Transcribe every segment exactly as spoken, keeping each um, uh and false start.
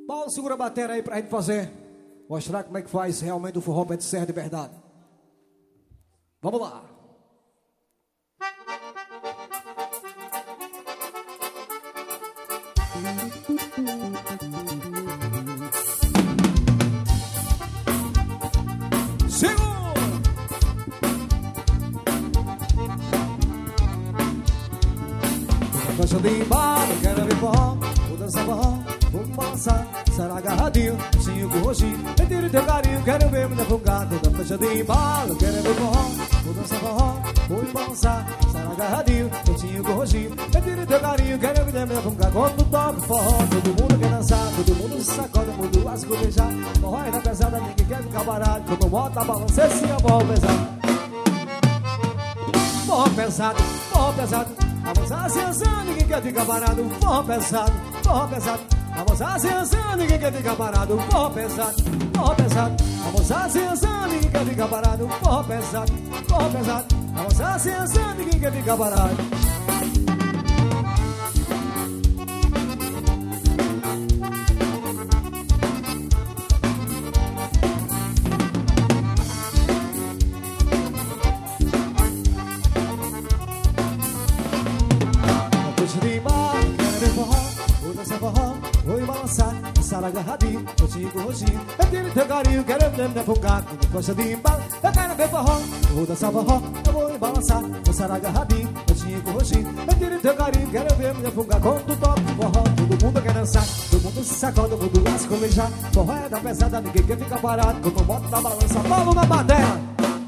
Paulo, segura a bateria aí pra gente fazer. Mostrar como é que faz realmente o forró pé de serra de verdade. Vamos lá. Segura! Faixa de embalo, quero ver forró, vou dançar forró, vou balançar, será agarradinho, cinco roxinho, eu tiro teu carinho, quero ver mulher fungada. Da faixa de embalo, quero ver forró, vou dançar forró, vou balançar, será agarradinho, cinco roxinho, eu tiro teu carinho, quero ver mulher fungada. Quando toco forró, todo mundo quer dançar, todo mundo se sacode, todo mundo lasca o beijar. Forró é na pesada, ninguém quer ficar parado, quando bota a balança, esse é forró pesado. Forró pesado, forró pesado. Vamos acessar, ninguém quer ficar parado. Forró pesado, forró pesado. Vamos acessar, ninguém quer ficar parado. Forró pesado, forró pesado. Vamos acessar, ninguém quer ficar parado. Forró pesado, forró pesado. Vamos acessar, ninguém quer ficar parado. Vou balançar, dançar agarradinho, roxinho com roxinho. Eu tiro teu carinho, quero ver me afogar. Quando gosta de embalo, eu quero ver forró. Eu vou dançar forró, eu vou balançar, dançar agarradinho, roxinho com roxinho. Eu tiro teu carinho, quero ver me afogar. Quando toco forró, todo mundo quer dançar, todo mundo se sacode, todo mundo lasca o beijar. Forró é da pesada, ninguém quer ficar parado. Quando eu boto na balança, Paulo na bateria.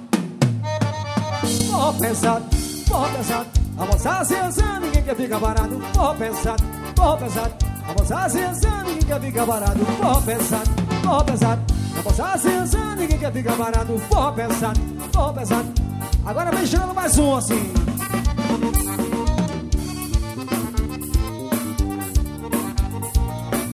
Forró pesado, forró pesado. A moça se dançando, ninguém quer ficar parado. Forró pesado, forró pesado. A moça se dançando, ninguém quer ficar parado. Forró pesado, forró pesado. A moça se dançando, ninguém quer ficar parado. Forró pesado, forró pesado. Agora vem chegando mais um assim.